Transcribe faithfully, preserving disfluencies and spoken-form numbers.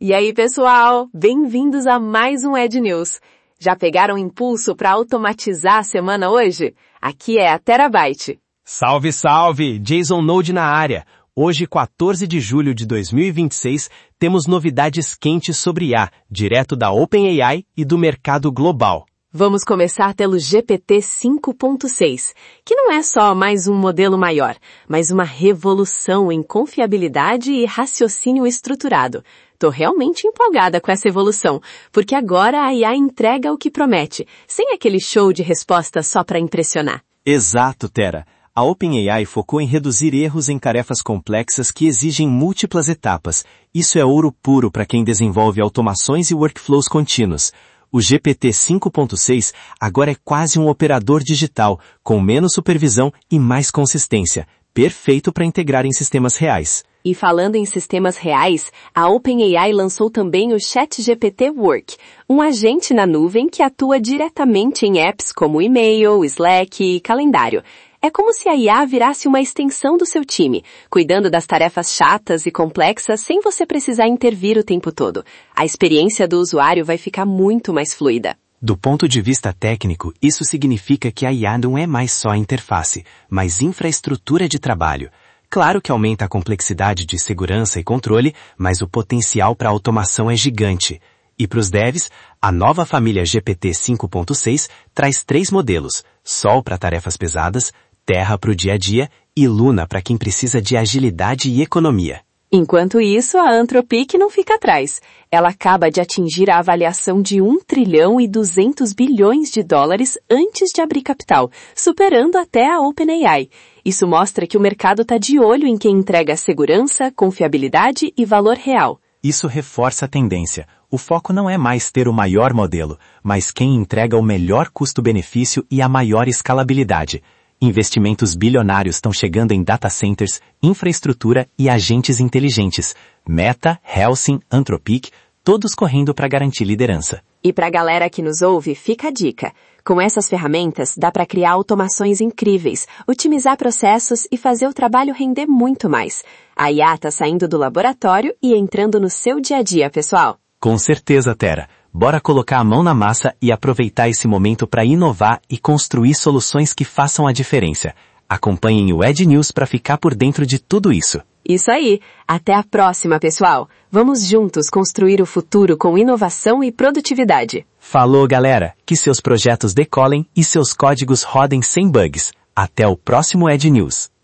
E aí, pessoal? Bem-vindos a mais um Ed News. Já pegaram impulso para automatizar a semana hoje? Aqui é a Terabyte. Salve, salve! Jason Node na área. Hoje, quatorze de julho de dois mil e vinte e seis, temos novidades quentes sobre I A, direto da OpenAI e do mercado global. Vamos começar pelo G P T cinco ponto seis, que não é só mais um modelo maior, mas uma revolução em confiabilidade e raciocínio estruturado. Tô realmente empolgada com essa evolução, porque agora a I A entrega o que promete, sem aquele show de respostas só para impressionar. Exato, Tera. A OpenAI focou em reduzir erros em tarefas complexas que exigem múltiplas etapas. Isso é ouro puro para quem desenvolve automações e workflows contínuos. O G P T cinco ponto seis agora é quase um operador digital, com menos supervisão e mais consistência, perfeito para integrar em sistemas reais. E falando em sistemas reais, a OpenAI lançou também o ChatGPT Work, um agente na nuvem que atua diretamente em apps como e-mail, Slack e calendário. É como se a I A virasse uma extensão do seu time, cuidando das tarefas chatas e complexas sem você precisar intervir o tempo todo. A experiência do usuário vai ficar muito mais fluida. Do ponto de vista técnico, isso significa que a I A não é mais só a interface, mas infraestrutura de trabalho. Claro que aumenta a complexidade de segurança e controle, mas o potencial para automação é gigante. E para os devs, a nova família G P T cinco ponto seis traz três modelos: Sol para tarefas pesadas, Terra para o dia a dia e Luna para quem precisa de agilidade e economia. Enquanto isso, a Anthropic não fica atrás. Ela acaba de atingir a avaliação de um trilhão e duzentos bilhões de dólares antes de abrir capital, superando até a OpenAI. Isso mostra que o mercado está de olho em quem entrega segurança, confiabilidade e valor real. Isso reforça a tendência. O foco não é mais ter o maior modelo, mas quem entrega o melhor custo-benefício e a maior escalabilidade. Investimentos bilionários estão chegando em data centers, infraestrutura e agentes inteligentes. Meta, Helsing, Anthropic, todos correndo para garantir liderança. E para a galera que nos ouve, fica a dica. Com essas ferramentas, dá para criar automações incríveis, otimizar processos e fazer o trabalho render muito mais. A I A está saindo do laboratório e entrando no seu dia a dia, pessoal. Com certeza, Tera. Bora colocar a mão na massa e aproveitar esse momento para inovar e construir soluções que façam a diferença. Acompanhem o Ed News para ficar por dentro de tudo isso. Isso aí. Até a próxima, pessoal. Vamos juntos construir o futuro com inovação e produtividade. Falou, galera. Que seus projetos decolem e seus códigos rodem sem bugs. Até o próximo Ed News.